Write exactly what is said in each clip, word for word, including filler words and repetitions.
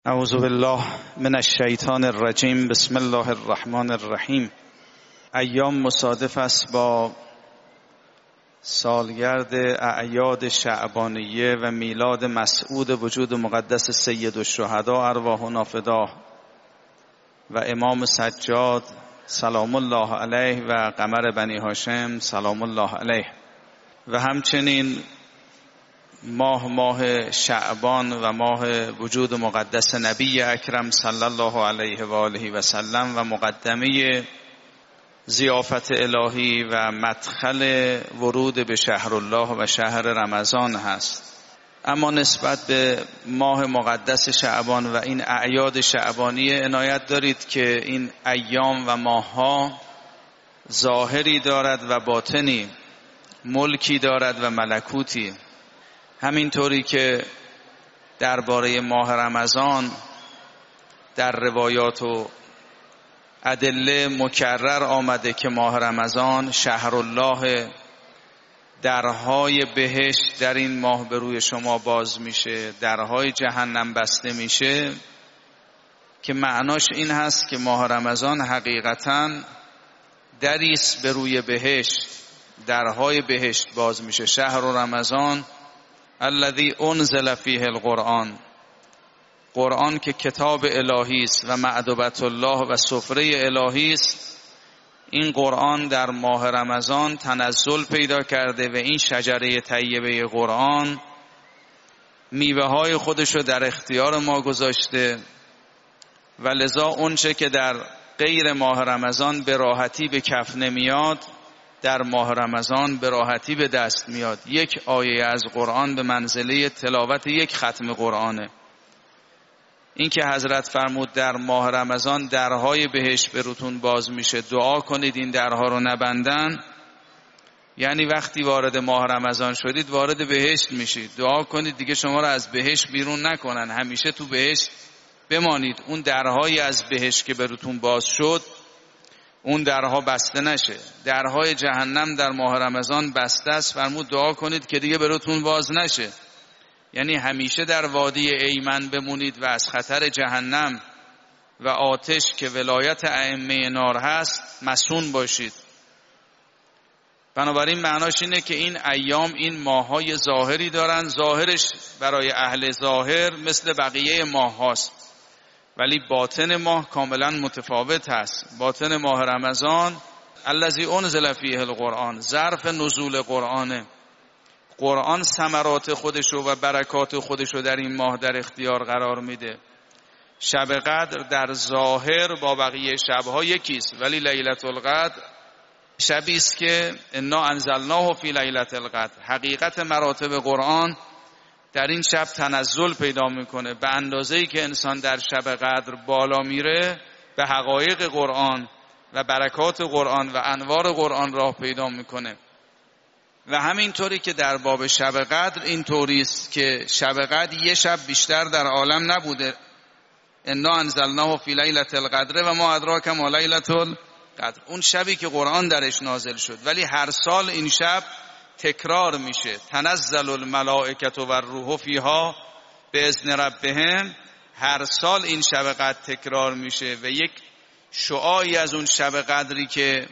اعوذ بالله من الشیطان الرجیم. بسم الله الرحمن الرحیم. ایام مصادف است با سالگرد اعیاد شعبانیه و میلاد مسعود وجود مقدس سید الشهدا ارواحنا فداه و امام سجاد سلام الله علیه و قمر بنی هاشم سلام الله علیه و همچنین ماه ماه شعبان و ماه وجود مقدس نبی اکرم صلی الله علیه و آله و سلم و مقدمه ضیافت الهی و مدخل ورود به شهر الله و شهر رمضان هست. اما نسبت به ماه مقدس شعبان و این اعیاد شعبانیه عنایت دارید که این ایام و ماه‌ها ظاهری دارد و باطنی، ملکی دارد و ملکوتی. همینطوری که درباره ماه رمضان در روایات و ادله مکرر آمده که ماه رمضان شهر الله، درهای بهشت در این ماه به روی شما باز میشه، درهای جهنم بسته میشه، که معناش این هست که ماه رمضان حقیقتاً دریست به روی بهشت، درهای بهشت باز میشه. شهر رمضان الذی انزل فیه القرآن، قرآن که کتاب الهی است و معدبت الله و سفره الهی است، این قرآن در ماه رمضان تنزل پیدا کرده و این شجره طیبه قرآن میوه های خودش رو در اختیار ما گذاشته و لذا اونچه که در غیر ماه رمضان به راحتی به کف نمیاد در ماه رمضان به راحتی به دست میاد. یک آیه از قرآن به منزله تلاوت یک ختم قرآنه. این که حضرت فرمود در ماه رمضان درهای بهشت به روتون باز میشه، دعا کنید این درها رو نبندن، یعنی وقتی وارد ماه رمضان شدید وارد بهشت میشید، دعا کنید دیگه شما رو از بهشت بیرون نکنن، همیشه تو بهشت بمانید. اون درهای از بهشت که به روتون باز شد اون درها بسته نشه. درهای جهنم در ماه رمضان بسته است، فرمود دعا کنید که دیگه براتون باز نشه، یعنی همیشه در وادی ایمن بمونید و از خطر جهنم و آتش که ولایت ائمه نار هست مصون باشید. بنابراین معناش اینه که این ایام این ماه‌های ظاهری دارن، ظاهرش برای اهل ظاهر مثل بقیه ماه هاست، ولی باطن ماه کاملا متفاوت هست. باطن ماه رمضان الذی انزل فیه القرآن، ظرف نزول قرآنه. قرآن ثمرات خودشو و برکات خودشو در این ماه در اختیار قرار میده. شب قدر در ظاهر با بقیه شبها یکیست، ولی لیلة القدر شبی است که انا انزلناه فی لیلة القدر. حقیقت مراتب قرآن در این شب تنزل پیدا میکنه. به اندازه‌ای که انسان در شب قدر بالا میره به حقایق قرآن و برکات قرآن و انوار قرآن راه پیدا میکنه. و همینطوری که در باب شب قدر این طوری است که شب قدر یه شب بیشتر در عالم نبوده. انا انزلناه فی لیلة القدر و ما ادراک ما لیلة القدر، اون شبی که قرآن درش نازل شد، ولی هر سال این شب تکرار میشه. تنزل الملائکه و الروح فیها باذن ربهم. هر سال این شب قدر تکرار میشه و یک شعاعی از اون شب قدری که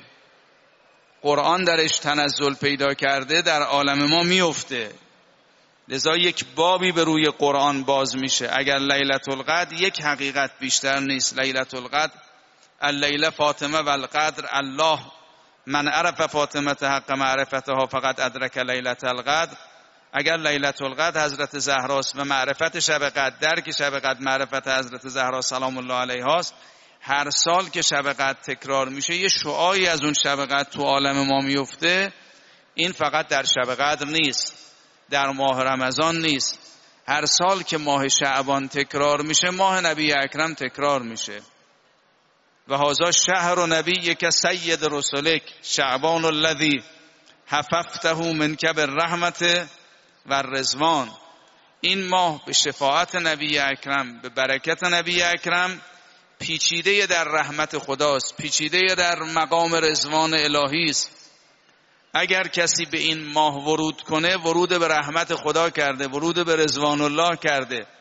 قرآن درش تنزل پیدا کرده در عالم ما میفته. لذا یک بابی به روی قرآن باز میشه. اگر لیلة القدر یک حقیقت بیشتر نیست. لیلة القدر اللیله فاطمه و القدر الله، من عرف فاطمه حق معرفتها فقط ادرک لیلة القدر. اگر لیلة القدر حضرت زهراست و معرفت شب قدر درک شب قدر معرفت حضرت زهرا سلام الله علیها است، هر سال که شب قدر تکرار میشه یه شعاعی از اون شب قدر تو عالم ما میفته. این فقط در شب قدر نیست، در ماه رمضان نیست، هر سال که ماه شعبان تکرار میشه ماه نبی اکرم تکرار میشه. و هذا شهر نبیک سید رسلک شعبان الذی حففته منک بالرحمت و الرضوان. این ماه به شفاعت نبی اکرم، به برکت نبی اکرم پیچیده در رحمت خداست، پیچیده در مقام رضوان الهی است. اگر کسی به این ماه ورود کنه ورود به رحمت خدا کرده، ورود به رضوان الله کرده.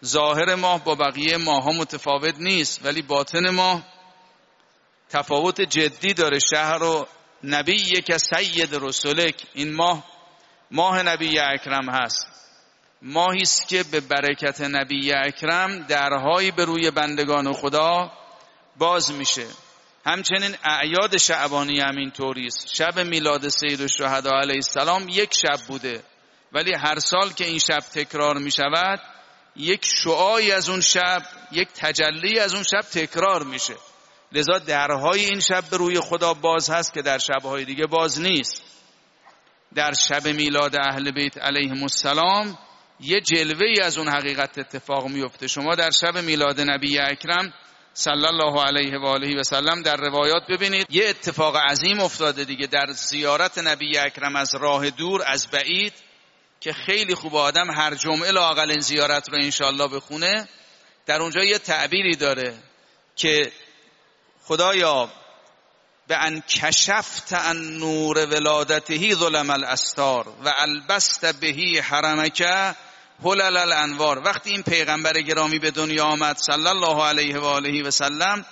ظاهر ماه با بقیه ماه ها متفاوت نیست، ولی باطن ماه تفاوت جدی داره. شهر و نبی یک سید رسولک، این ماه ماه نبی اکرم هست، ماهی است که به برکت نبی اکرم درهایی به روی بندگان خدا باز میشه. همچنین اعیاد شعبانی هم اینطوری است. شب میلاد سیدالشهدا علیه السلام یک شب بوده، ولی هر سال که این شب تکرار میشود یک شعاعی از اون شب، یک تجلی از اون شب تکرار میشه. لذا درهای این شب به روی خدا باز هست که در شبهای دیگه باز نیست. در شب میلاد اهل بیت علیهم السلام یه جلوه‌ای از اون حقیقت اتفاق میفته. شما در شب میلاد نبی اکرم صلی الله علیه و آله و سلم در روایات ببینید یه اتفاق عظیم افتاده دیگه. در زیارت نبی اکرم از راه دور، از بعید، که خیلی خوب آدم هر جمعه لااقل این زیارت رو انشالله بخونه، در اونجا یه تعبیری داره که خدایا به ان کشفت عن نور ولادته ظلم الاستار و البست بهی حرمک هلل الانوار. وقتی این پیغمبر گرامی به دنیا آمد صلی الله علیه و آله و سلم،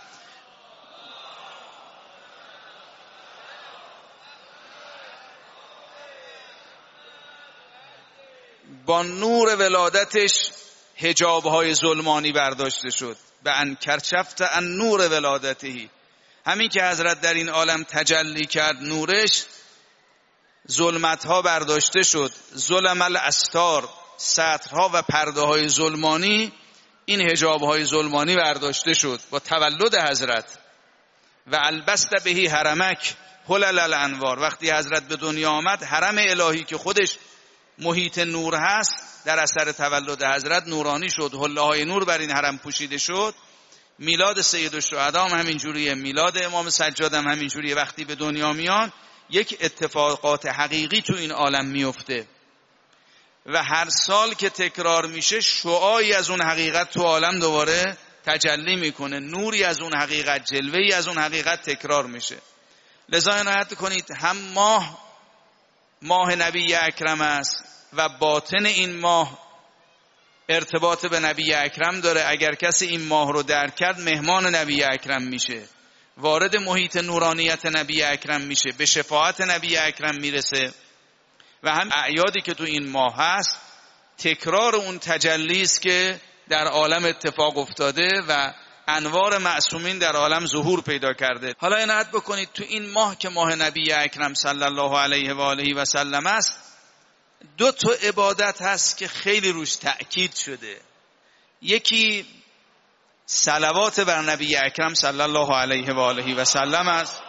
با نور ولادتش حجاب‌های ظلمانی برداشته شد. به ان کشفت عن نور ولادته، همین که حضرت در این عالم تجلی کرد نورش، ظلمت‌ها برداشته شد. ظلم الاستار، سطرها و پرده‌های ظلمانی، این حجاب‌های ظلمانی برداشته شد با تولد حضرت. و البست بهی حرمک هلل الانوار، وقتی حضرت به دنیا آمد حرم الهی که خودش محیط نور هست در اثر تولد حضرت نورانی شد، حله‌های نور بر این حرم پوشیده شد. میلاد سیدالشهدا هم همینجوریه، میلاد امام سجاد هم همینجوریه. وقتی به دنیا میان یک اتفاقات حقیقی تو این عالم میفته و هر سال که تکرار میشه شعاعی از اون حقیقت تو عالم دوباره تجلی میکنه، نوری از اون حقیقت، جلوه‌ای از اون حقیقت تکرار میشه. لذا عنایت کنید هم ماه ماه نبی اکرم است و باطن این ماه ارتباط به نبی اکرم داره. اگر کسی این ماه رو درک کرد مهمان نبی اکرم میشه، وارد محیط نورانیت نبی اکرم میشه، به شفاعت نبی اکرم میرسه. و هم اعیادی که تو این ماه هست تکرار اون تجلی است که در عالم اتفاق افتاده و انوار معصومین در عالم ظهور پیدا کرده. حالا عنایت بکنید تو این ماه که ماه نبی اکرم صلی الله علیه و آله و سلم است، دو تا عبادت هست که خیلی روش تأکید شده. یکی صلوات بر نبی اکرم صلی الله علیه و آله و سلم است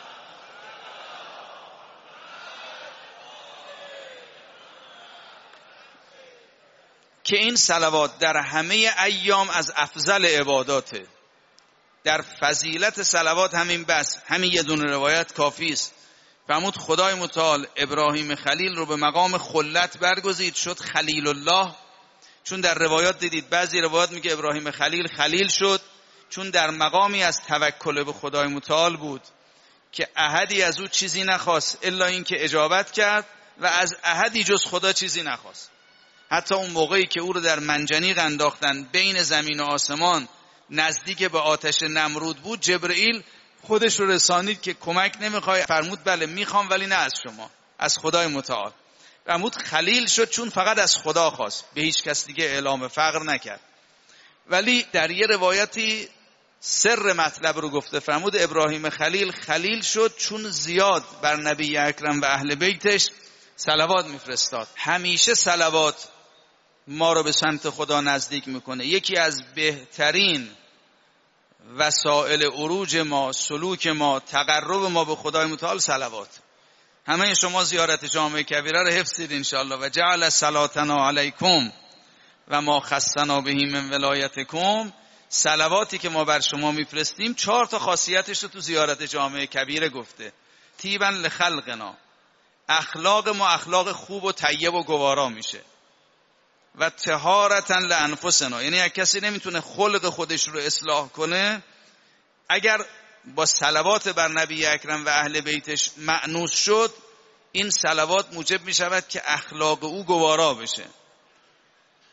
که این صلوات در همه ایام از افضل عباداته. در فضیلت صلوات همین بس، همین یه دونه روایت کافی است. فرمود خدای متعال ابراهیم خلیل رو به مقام خلت برگزید، شد خلیل الله. چون در روایات دیدید بعضی روایات میگه ابراهیم خلیل خلیل شد چون در مقامی از توکل به خدای متعال بود که احدی از او چیزی نخواست الا این که اجابت کرد و از احدی جز خدا چیزی نخواست. حتی اون موقعی که او رو در منجنیق انداختن بین زمین و آسمان نزدیک به آتش نمرود بود، جبرئیل خودش رو رسانید که کمک نمیخوای؟ فرمود بله میخوام، ولی نه از شما، از خدای متعال. فرمود خلیل شد چون فقط از خدا خواست، به هیچ کس دیگه اعلام فقر نکرد. ولی در یه روایتی سر مطلب رو گفته، فرمود ابراهیم خلیل خلیل شد چون زیاد بر نبی اکرم و اهل بیتش صلوات میفرستاد. همیشه صلوات ما رو به سمت خدا نزدیک میکنه. یکی از بهترین وسائل عروج ما، سلوک ما، تقرب ما به خدای متعال صلوات. همه شما زیارت جامع کبیره رو حفظید انشاءالله. و جعل صلاتنا علیکم و ما خصنا بهی من ولایتکم. صلواتی که ما بر شما میفرستیم چهار تا خاصیتش رو تو زیارت جامع کبیره گفته. طیبا لخلقنا، اخلاق ما اخلاق خوب و طیب و گوارا میشه. و طهارتا لانفسنا، یعنی اگه کسی نمیتونه خلق خودش رو اصلاح کنه، اگر با صلوات بر نبی اکرم و اهل بیتش مأنوس شد، این صلوات موجب میشود که اخلاق او گوارا بشه.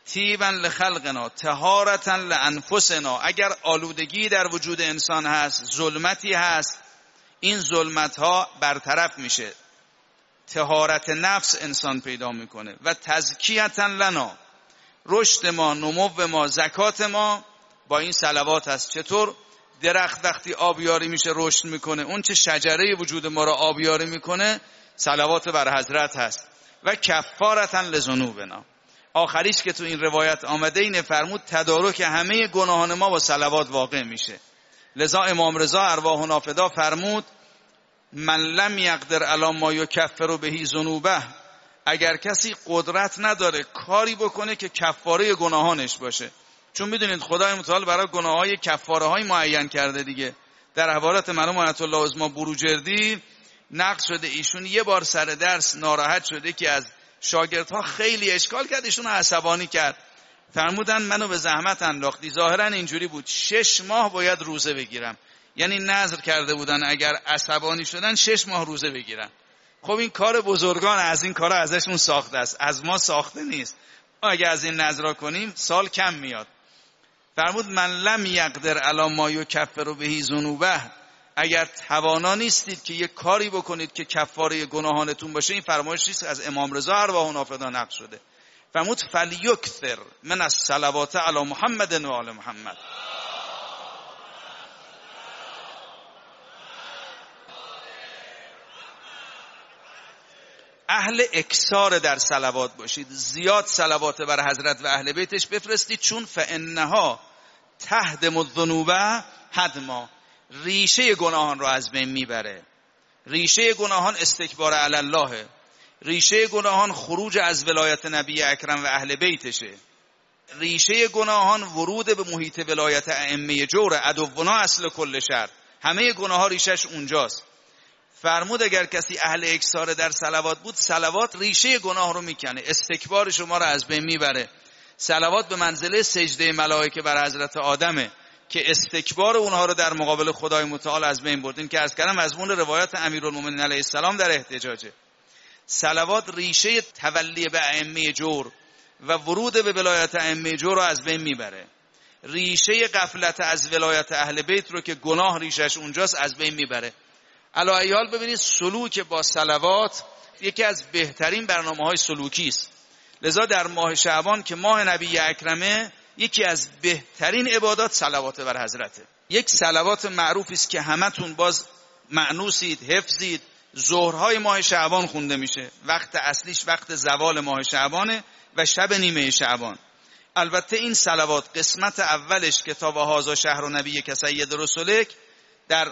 طیبا لخلقنا طهارتا لانفسنا. اگر آلودگی در وجود انسان هست، ظلمتی هست، این ظلمت ها برطرف میشه، طهارت نفس انسان پیدا میکنه. و تزکیتا لنا، رشد ما، نمو ما، زکات ما با این صلوات هست. چطور درخت وقتی آبیاری میشه رشد میکنه، اون چه شجره وجود ما را آبیاری میکنه، صلوات بر حضرت هست. و کفارتا لذنوبنا، آخریش که تو این روایت آمده اینه، فرمود تدارک همه گناهان ما با صلوات واقع میشه. لذا امام رضا ارواح نافدا فرمود من لم یقدر علی ما یکفر به ذنوبه، اگر کسی قدرت نداره کاری بکنه که کفاره گناهانش باشه، چون میدونید خدای متعال برای گناههای کفاره های معین کرده دیگه. در حوالت مرحوم آیت الله عظما بروجردی نقل شده ایشون یه بار سر درس ناراحت شده که از شاگردها خیلی اشکال کرد، ایشون عصبانی کرد، فرمودن منو به زحمت انداختی. ظاهرا اینجوری بود شش ماه باید روزه بگیرم، یعنی نذر کرده بودن اگر عصبانی شدن شش ماه روزه بگیرن. خب این کار بزرگان، از این کارا ازشون ساخته است، از ما ساخته نیست. ما اگر از این نذرا کنیم سال کم میاد. فرمود من لم یقدر علی ما یکفر به ذنوبه، اگر توانا نیستید که یک کاری بکنید که کفاره گناهانتون باشه، این فرمایشی است از امام رضا ارواح نافدا نقل شده. فرمود فلیکثر من الصلوات علی محمد و آل محمد. اهل اکثار در صلوات باشید، زیاد صلوات بر حضرت و اهل بیتش بفرستید، چون فانها تهدم الذنوب هدما، ریشه گناهان رو از بین میبره. ریشه گناهان استکبار علی الله، ریشه گناهان خروج از ولایت نبی اکرم و اهل بیتشه، ریشه گناهان ورود به محیط ولایت ائمه جور، عدونا اصل کل شر، همه گناه ها ریشش اونجاست. فرمود اگر کسی اهل اکثار در صلوات بود، صلوات ریشه گناه رو میکنه، استکبار شما رو از بین میبره. صلوات به منزله سجده ملائکه بر حضرت آدمه که استکبار اونها رو در مقابل خدای متعال از بین بردین، که از کلام مضمون روایت امیرالمومنین علیه السلام در احتجاجه. صلوات ریشه تولی به ائمه جور و ورود به ولایت ائمه جور رو از بین میبره. ریشه غفلت از ولایت اهل بیت رو که گناه ریشش اونجاست از بین میبره. علی حال ببینید سلوک با صلوات یکی از بهترین برنامه‌های سلوکی است. لذا در ماه شعبان که ماه نبی اکرمه، یکی از بهترین عبادات صلوات بر حضرته. یک صلوات معروفی است که همتون باز مأنوسید، حفظید، ظهرهای ماه شعبان خونده میشه. وقت اصلیش وقت زوال ماه شعبانه و شب نیمه شعبان. البته این صلوات قسمت اولش که تا و هذا شهر نبی که سید رسولک در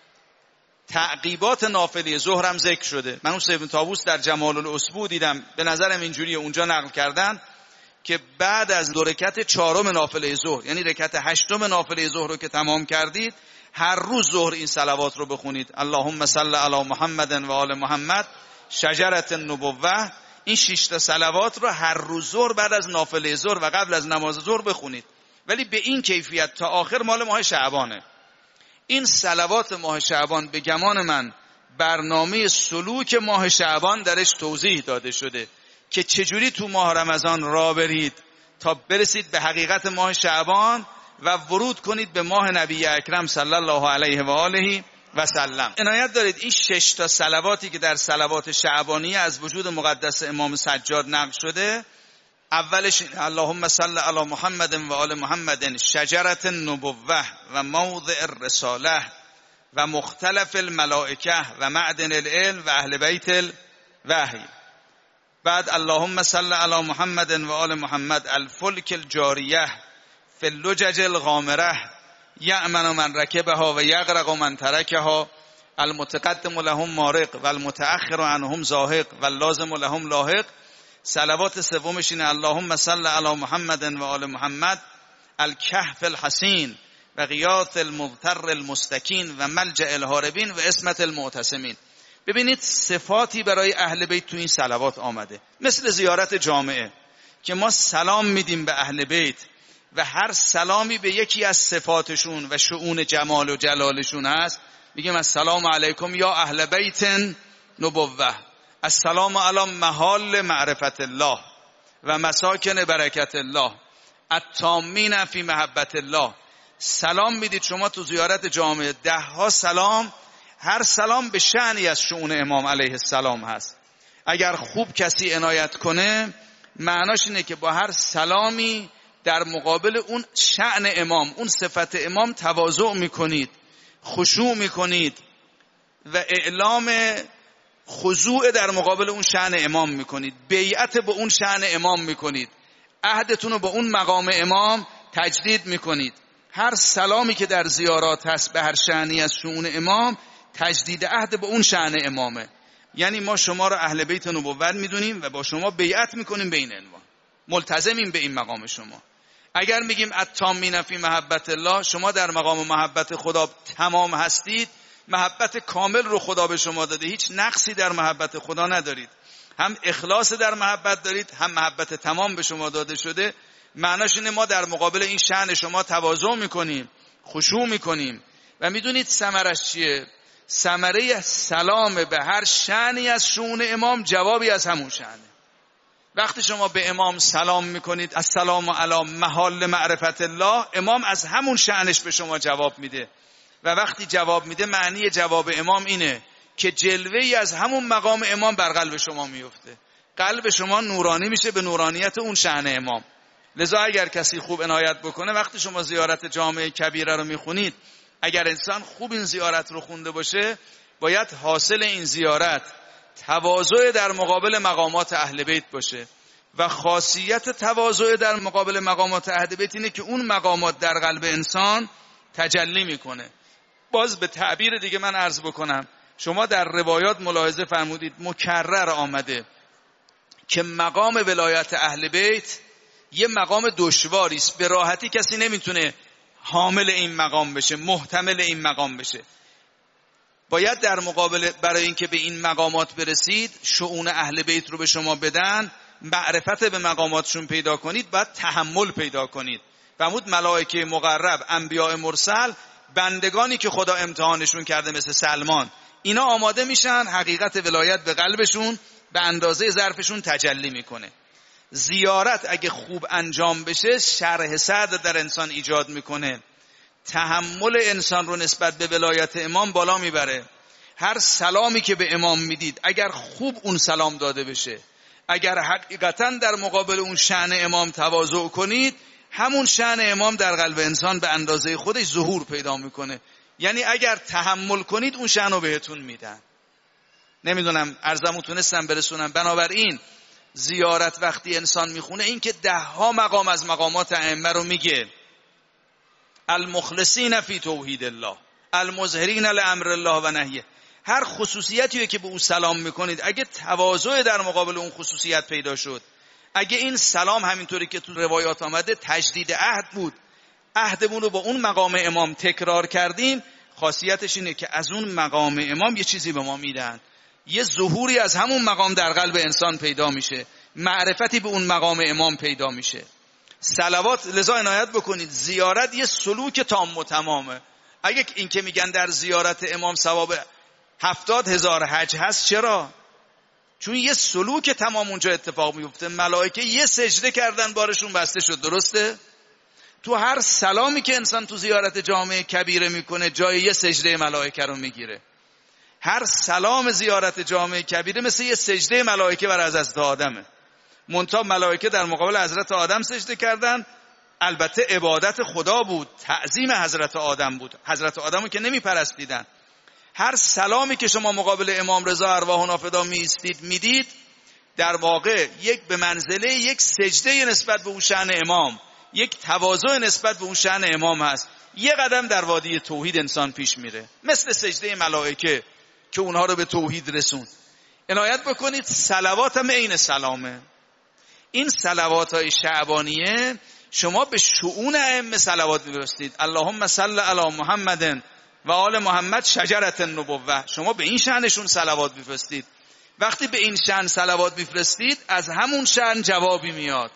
تعقیبات نافله ظهر هم ذکر شده. من اون ابن طاووس در جمال الاسبوع دیدم، به نظرم اینجوریه، اونجا نقل کردن که بعد از دو رکعت چهارم نافله ظهر، یعنی رکعت هشتم نافله ظهر رو که تمام کردید، هر روز ظهر این صلوات رو بخونید. اللهم صل علی محمد و آل محمد، شجره النبوه. این شش تا صلوات رو هر روز ظهر بعد از نافله ظهر و قبل از نماز ظهر بخونید، ولی به این کیفیت تا آخر مال ماه شعبانه. این صلوات ماه شعبان به گمان من برنامه سلوک ماه شعبان درش توضیح داده شده که چجوری تو ماه رمضان راه برید تا برسید به حقیقت ماه شعبان و ورود کنید به ماه نبی اکرم صلی الله علیه و آله و سلم. عنایت دارید این شش تا صلواتی که در صلوات شعبانیه از وجود مقدس امام سجاد نقل شده، اولش اللهم صل علی محمد و آل محمد، شجره النبوه و موضع الرساله و مختلف الملائکه و معدن العلم و اهل بیت الوحی. بعد اللهم صل علی محمد و آل محمد، الفلک الجاریه فی اللجج الغامره یأمن من رکبها و یغرق من ترکها، المتقدم لهم مارق و المتأخر عنهم زاهق و اللازم لهم لاحق. صلوات سومش اینه اللهم صل علی محمد و آل محمد، الکهف الحسین و غیاث المغتر المستکین و ملجأ الهاربین و اسمت المعتصمین. ببینید صفاتی برای اهل بیت تو این صلوات آمده، مثل زیارت جامعه که ما سلام میدیم به اهل بیت و هر سلامی به یکی از صفاتشون و شؤون جمال و جلالشون هست. میگیم السلام علیکم یا اهل بیت نبوه، السلام علی محال معرفت الله، و مساکن برکت الله التامین فی محبت الله. سلام میدید شما تو زیارت جامع، ده ها سلام، هر سلام به شأنی از شؤون امام علیه السلام هست. اگر خوب کسی عنایت کنه معناش اینه که با هر سلامی در مقابل اون شأن امام، اون صفت امام تواضع میکنید، خشوع میکنید و اعلام خضوع در مقابل اون شأن امام میکنید، بیعت با اون شأن امام میکنید، عهدتون رو با اون مقام امام تجدید میکنید. هر سلامی که در زیارات هست به هر شأنی از شؤون امام تجدید عهد با اون شأن امامه. یعنی ما شما رو اهل بیت نبوت میدونیم و با شما بیعت میکنیم به این عنوان، ملتزمیم به این مقام شما. اگر میگیم التامین فی محبت الله، شما در مقام محبت خدا تمام هستید، محبت کامل رو خدا به شما داده، هیچ نقصی در محبت خدا ندارید، هم اخلاص در محبت دارید، هم محبت تمام به شما داده شده. معناش اینه ما در مقابل این شأن شما تواضع میکنیم، خشوع میکنیم. و میدونید ثمرش چیه؟ ثمره سلام به هر شأنی از شؤون امام جوابی از همون شأنه. وقتی شما به امام سلام میکنید السلام علی محال معرفت الله، امام از همون شأنش به شما جواب میده. و وقتی جواب میده معنی جواب امام اینه که جلوه‌ای از همون مقام امام بر قلب شما میفته، قلب شما نورانی میشه به نورانیت اون شأن امام. لذا اگر کسی خوب عنایت بکنه، وقتی شما زیارت جامع کبیره رو میخونید، اگر انسان خوب این زیارت رو خونده باشه، باید حاصل این زیارت تواضع در مقابل مقامات اهل بیت باشه. و خاصیت تواضع در مقابل مقامات اهل بیت اینه که اون مقامات در قلب انسان تجلی میکنه. باز به تعبیر دیگه من عرض بکنم، شما در روایات ملاحظه فرمودید مکرر آمده که مقام ولایت اهل بیت یه مقام دشواری است، به راحتی کسی نمیتونه حامل این مقام بشه، محتمل این مقام بشه. باید در مقابل برای اینکه به این مقامات برسید، شؤون اهل بیت رو به شما بدن، معرفت به مقاماتشون پیدا کنید، باید تحمل پیدا کنید. فرمود ملائکه مقرب، انبیاء مرسل، بندگانی که خدا امتحانشون کرده مثل سلمان، اینا آماده میشن، حقیقت ولایت به قلبشون به اندازه ظرفشون تجلی میکنه. زیارت اگه خوب انجام بشه شرح صدر در انسان ایجاد میکنه، تحمل انسان رو نسبت به ولایت امام بالا میبره. هر سلامی که به امام میدید اگر خوب اون سلام داده بشه، اگر حقیقتا در مقابل اون شأن امام تواضع کنید، همون شأن امام در قلب انسان به اندازه خودش ظهور پیدا میکنه. یعنی اگر تحمل کنید اون شأن رو بهتون میدن. نمیدونم عرضمو تونستم برسونم. بنابراین زیارت وقتی انسان میخونه، این که ده ها مقام از مقامات ائمه رو میگه، المخلصین فی توحید الله، المظهرین لامر الله و نهیه، هر خصوصیتی که به او سلام میکنید، اگه تواضع در مقابل اون خصوصیت پیدا شد، اگه این سلام همینطوری که تو روایات آمده تجدید عهد بود، عهدمون رو با اون مقام امام تکرار کردیم، خاصیتش اینه که از اون مقام امام یه چیزی به ما میدن، یه ظهوری از همون مقام در قلب انسان پیدا میشه، معرفتی به اون مقام امام پیدا میشه. صلوات لذا عنایت بکنید، زیارت یه سلوک تام و تمامه. اگه این که میگن در زیارت امام ثواب هفتاد هزار حج هست، چرا؟ چون یه سلوک تمام اونجا اتفاق میفته. ملائکه یه سجده کردن بارشون بسته شد، درسته؟ تو هر سلامی که انسان تو زیارت جامع کبیره میکنه جای یه سجده ملائکه رو میگیره. هر سلام زیارت جامع کبیره مثل یه سجده ملائکه بر حضرت آدمه. منتها ملائکه در مقابل حضرت آدم سجده کردن، البته عبادت خدا بود، تعظیم حضرت آدم بود، حضرت آدمو که نمی پرستیدن. هر سلامی که شما مقابل امام رضا ارواح نافدا می ایستید میدید، در واقع یک به منزله یک سجده نسبت به اون شأن امام، یک تواضع نسبت به اون شأن امام هست. یه قدم در وادی توحید انسان پیش میره، مثل سجده ملائکه که اونها رو به توحید رسون. عنایت بکنید صلوات هم عین سلامه. این صلوات های شعبانیه شما به شؤون ائمه صلوات می‌فرستید. اللهم صل علی محمد و آل محمد شجرة النبوة، شما به این شأنشون صلوات می‌فرستید. وقتی به این شأن صلوات می‌فرستید، از همون شأن جوابی میاد،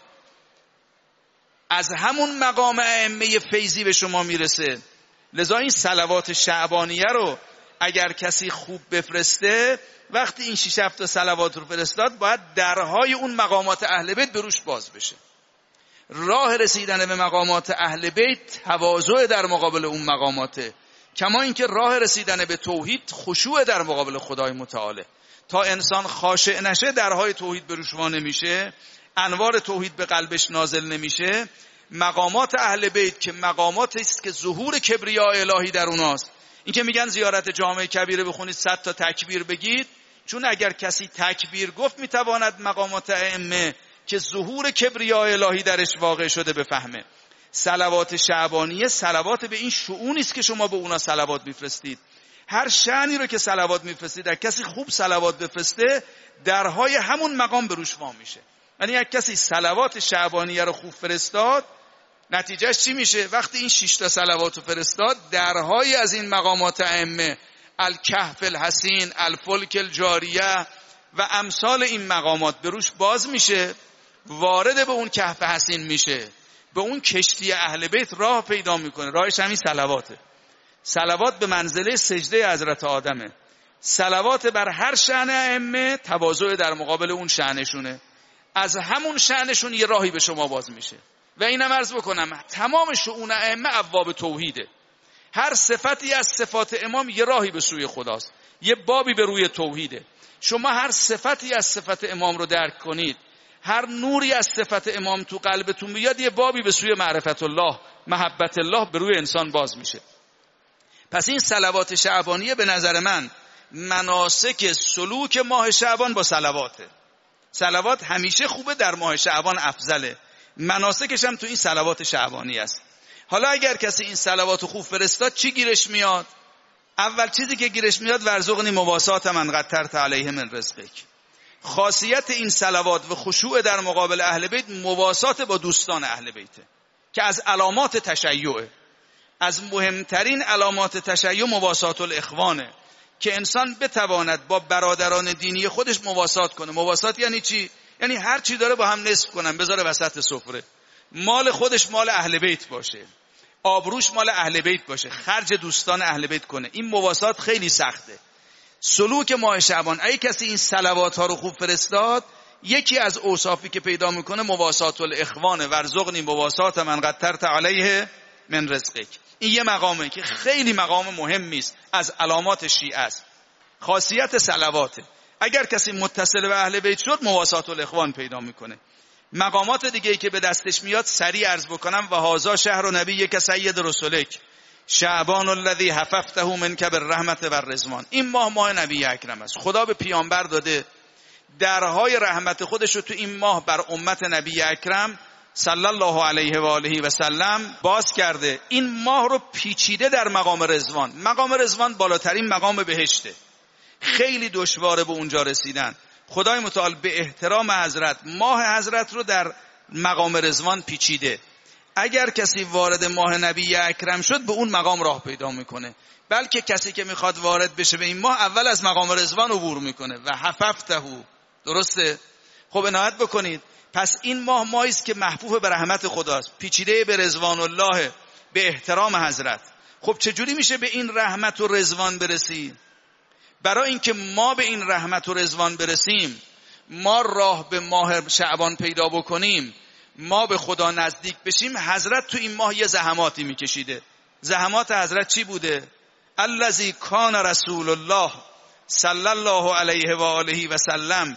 از همون مقام ائمه فیضی به شما میرسه. لذا این صلوات شعبانیه رو اگر کسی خوب بفرسته، وقتی این شش هفت تا صلوات رو فرستاد، باید درهای اون مقامات اهل بیت بروش باز بشه. راه رسیدن به مقامات اهل بیت تواضع در مقابل اون مقاماته، کما اینکه راه رسیدن به توحید خشوع در مقابل خدای متعاله. تا انسان خاشع نشه درهای توحید بروش وا نمیشه، انوار توحید به قلبش نازل نمیشه. مقامات اهل بیت که مقاماتی است که ظهور کبریاء الهی در اوناست. این که میگن زیارت جامع کبیره بخونید صد تا تکبیر بگید، چون اگر کسی تکبیر گفت میتواند مقامات ائمه که ظهور کبریاء الهی درش واقع شده بفهمه. صلوات شعبانیه صلوات به این شؤونی است که شما به اونا صلوات میفرستید. هر شأنی رو که صلوات میفرستید، اگه کسی خوب صلوات بفرسته، درهای همون مقام بروش وا میشه. یعنی اگه کسی صلوات شعبانیه رو خوب فرستاد، نتیجهش چی میشه؟ وقتی این شش تا صلوات رو فرستاد، درهای از این مقامات ائمه، الکهف الحسین، الفلک الجاریه و امثال این مقامات بروش باز میشه، وارد به اون کهف حسین میشه، به اون کشتی اهل بیت راه پیدا میکنه. راهش همین صلواته. صلوات به منزله سجده حضرت آدمه. صلوات بر هر شأن ائمه تواضع در مقابل اون شأنشونه. از همون شأنشون یه راهی به شما باز میشه. و اینم عرض بکنم تمام شؤون ائمه ابواب توحیده. هر صفتی از صفات امام یه راهی به سوی خداست، یه بابی به روی توحیده. شما هر صفتی از صفت امام رو درک کنید، هر نوری از صفت امام تو قلبتون بیاد، یه بابی به سوی معرفت الله، محبت الله به روی انسان باز میشه. پس این صلوات شعبانیه به نظر من مناسک سلوک ماه شعبان با صلواته. صلوات همیشه خوبه، در ماه شعبان افضله. مناسکش هم تو این صلوات شعبانی است. حالا اگر کسی این صلوات خوب فرستاد، چی گیرش میاد؟ اول چیزی که گیرش میاد، ورزقنی مواسات من قدرت علیه من رزقک. خاصیت این صلوات و خشوع در مقابل اهل بیت مواسات با دوستان اهل بیته که از علامات تشیعه. از مهمترین علامات تشیع مواسات الاخوانه که انسان بتواند با برادران دینی خودش مواسات کنه. مواسات یعنی چی؟ یعنی هر چی داره با هم نصف کنن، بذاره وسط سفره. مال خودش مال اهل بیت باشه، آبروش مال اهل بیت باشه، خرج دوستان اهل بیت کنه. این مواسات خیلی سخته. سلوک ماه شعبان، اگه کسی این صلوات ها رو خوب فرستاد، یکی از اوصافی که پیدا میکنه مواسات الاخوان، ورزقنی مواسات من قدرت علیه من رزقک. این یه مقامه که خیلی مقام مهمی است، از علامات شیعه است. خاصیت صلواته. اگر کسی متصل به اهل بیت شد، مواسات الاخوان پیدا میکنه. مقامات دیگه ای که به دستش میاد سریع عرض بکنم. و هذا شهر نبی که سید رسولک شعبان الذی حففته منک بالرحمت و الرضوان. این ماه ماه نبی اکرم است. خدا به پیامبر داده درهای رحمت خودش رو تو این ماه بر امت نبی اکرم صلی الله علیه و آله و سلم باز کرده. این ماه رو پیچیده در مقام رضوان. مقام رضوان بالاترین مقام بهشته، خیلی دشواره به اونجا رسیدن. خدای متعال به احترام حضرت ماه حضرت رو در مقام رضوان پیچیده. اگر کسی وارد ماه نبی اکرم شد، به اون مقام راه پیدا میکنه. بلکه کسی که میخواد وارد بشه به این ماه، اول از مقام رضوان عبور میکنه. و حففته، درسته؟ خب عنایت بکنید. پس این ماه ماهی است که محفوف به رحمت خداست، پیچیده به رضوان الله، به احترام حضرت. خب چجوری میشه به این رحمت و رضوان برسیم؟ برای اینکه ما به این رحمت و رضوان برسیم، ما راه به ماه شعبان پیدا بکنیم، ما به خدا نزدیک بشیم، حضرت تو این ماه یه زحماتی میکشیده. زحمات حضرت چی بوده؟ الذی کان رسول الله صلی الله علیه و آله و سلم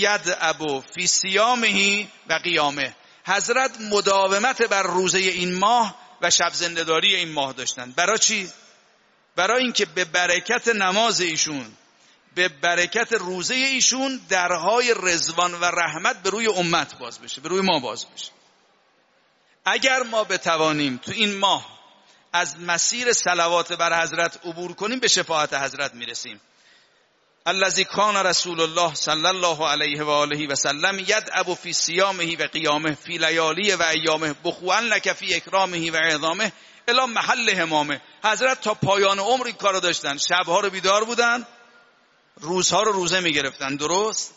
یدعب فی صیامه و قیامه. حضرت مداومت بر روزه این ماه و شب زنده‌داری این ماه داشتن. برای چی؟ برای اینکه به برکت نماز ایشون، به برکت روزه ایشون، درهای رضوان و رحمت به روی امت باز بشه، به روی ما باز بشه. اگر ما بتوانیم تو این ماه از مسیر صلوات بر حضرت عبور کنیم، به شفاعت حضرت میرسیم. الذی کان رسول الله صلی الله علیه و آله و سلم یدعب فی صیامه و قیامه فی لیالی و ایامه بخوان لک فی اکرامه و عظامه الی محل همامه. حضرت تا پایان عمر این کارو داشتن. شبها رو بیدار بودن، روزها رو روزه میگرفتن. درست؟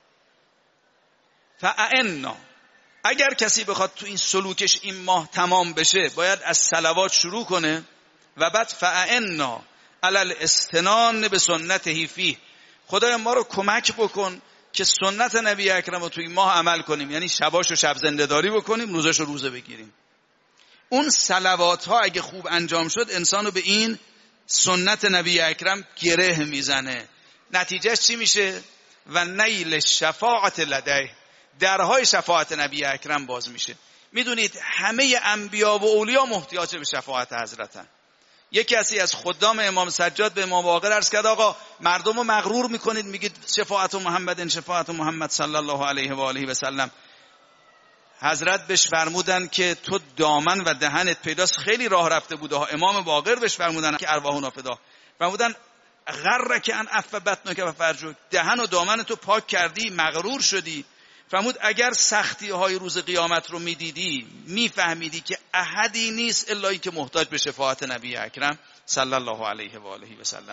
فاعنا، اگر کسی بخواد تو این سلوکش این ماه تمام بشه، باید از صلوات شروع کنه و بعد فاعنا علل استنان به سنته فیه. خدای ما رو کمک بکن که سنت نبی اکرم رو توی ماه عمل کنیم، یعنی شباشو شب زنده‌داری بکنیم، روزاشو روزه بگیریم. اون صلوات ها اگه خوب انجام شد انسان رو به این سنت نبی اکرم گره میزنه. نتیجهش چی میشه؟ و نیل شفاعت لدیه، درهای شفاعت نبی اکرم باز میشه. میدونید همه انبیا و اولیا محتاج به شفاعت حضرتن. یکی از خدام امام سجاد به امام باقر عرض کرد آقا مردم رو مغرور میکنید میگید شفاعت محمد شفاعت محمد صلی الله علیه و آله و سلم. حضرت بهش فرمودن که تو دامن و دهنت پیداست، خیلی راه رفته بوده ها. امام باقر بهش فرمودن که ارواحنا فدا، فرمودن غرک ان عف بطنک و فرجک، دهن و دامن تو پاک کردی مغرور شدی. فرمود اگر سختی های روز قیامت رو میدیدی میفهمیدی که احدی نیست الا که محتاج به شفاعت نبی اکرم صلی الله علیه و آله و سلم.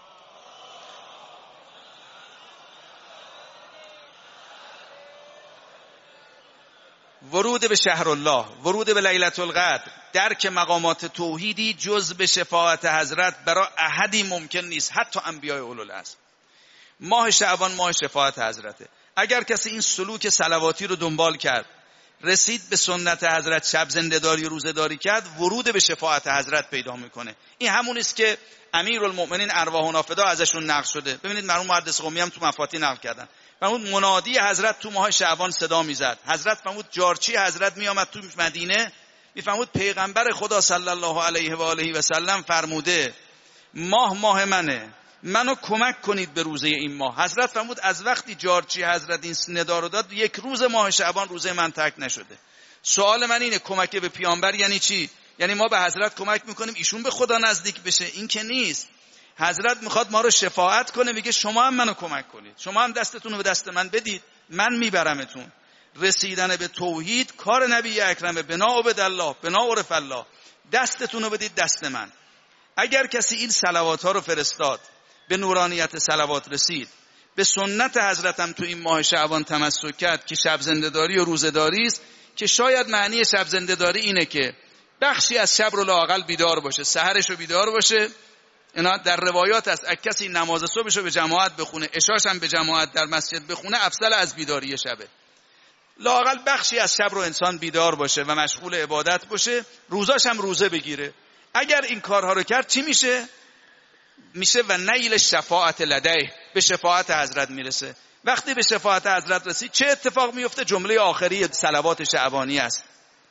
ورود به شهر الله، ورود به لیلة القدر، درک مقامات توحیدی جز به شفاعت حضرت برای احدی ممکن نیست، حتی انبیاء اولوالعزم. ماه شعبان ماه شفاعت حضرته. اگر کسی این سلوک صلواتی رو دنبال کرد، رسید به سنت حضرت، شب زنده‌داری و روزه‌داری کرد، ورود به شفاعت حضرت پیدا میکنه. این همون است که امیرالمؤمنین ارواحنا فدا ازشون نقل شده. ببینید مرحوم محدث قمی هم تو مفاتیح نقل کردن. فرمود منادی حضرت تو ماه شعبان صدا میزد. حضرت فرمود جارچی حضرت میآمد تو مدینه، میفرمود پیغمبر خدا صلی الله علیه و آله و سلم فرموده ماه ماه منه، منو کمک کنید به روزه این ماه. حضرت فرمود از وقتی جارچی حضرت این ندا رو داد یک روز ماه شعبان روزه من ترک نشده. سوال من اینه کمک به پیامبر یعنی چی؟ یعنی ما به حضرت کمک میکنیم ایشون به خدا نزدیک بشه؟ این که نیست. حضرت میخواد ما رو شفاعت کنه، میگه شما هم منو کمک کنید، شما هم دستتون رو به دست من بدید، من میبرمتون. رسیدن به توحید کار نبی اکرمه. بنا عبد الله بنا عرف الله، دستتون رو بدید دست من. اگر کسی این صلوات ها رو فرستاد، به نورانیت صلوات رسید، به سنت حضرتم تو این ماه شعبان تمسک کرد که شب زنده‌داری و روزه‌داری است، که شاید معنی شب زنده‌داری اینه که بخشی از شب رو لااقل بیدار باشه، سحرش رو بیدار باشه. اینا در روایات است اگه کسی نماز صبحش رو به جماعت بخونه، عشاش هم به جماعت در مسجد بخونه، افضل از بیداری شبه. لااقل بخشی از شب رو انسان بیدار باشه و مشغول عبادت باشه، روزاش هم روزه بگیره. اگر این کارها رو کرد چی میشه؟ میشه و نیل شفاعت لدیه، به شفاعت حضرت میرسه. وقتی به شفاعت حضرت رسید چه اتفاق میفته؟ جمله آخری صلوات شعبانی است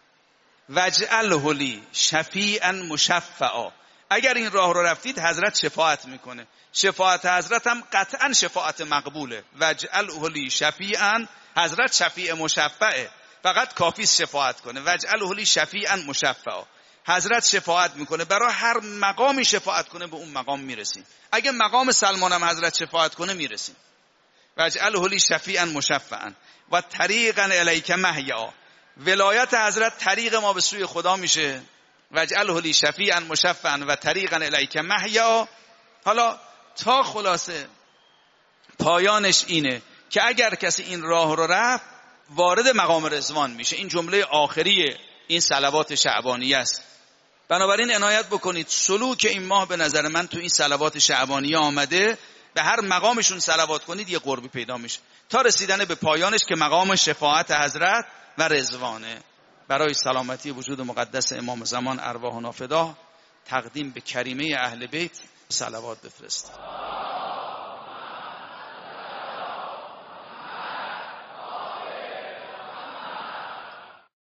وجعله لی شفیعا مشفعا. اگر این راه رو رفتید حضرت شفاعت میکنه. شفاعت حضرت هم قطعا شفاعت مقبوله. وجعله لی شفیعا، حضرت شفیع مشفعه، فقط کافی شفاعت کنه. وجعله لی شفیعا مشفعا، حضرت شفاعت میکنه. برای هر مقامی شفاعت کنه به اون مقام میرسیم. اگه مقام سلمان هم حضرت شفاعت کنه میرسیم. وجعله لی شفیعا مشفعا و طریقا الیک محیا، ولایت حضرت طریق ما به سوی خدا میشه. وجعله لی شفیعا مشفعا و طریقا الیک محیا. حالا تا خلاصه پایانش اینه که اگر کسی این راه رو رفت وارد مقام رضوان میشه. این جمله آخری این صلوات شعبانیه است. بنابراین عنایت بکنید، سلوک این ماه به نظر من تو این صلوات شعبانیه آمده. به هر مقامشون صلوات کنید یه قربی پیدا میشه تا رسیدن به پایانش که مقام شفاعت حضرت و رضوانه. برای سلامتی وجود مقدس امام زمان ارواحنا فدا، تقدیم به کریمه اهل بیت صلوات بفرست.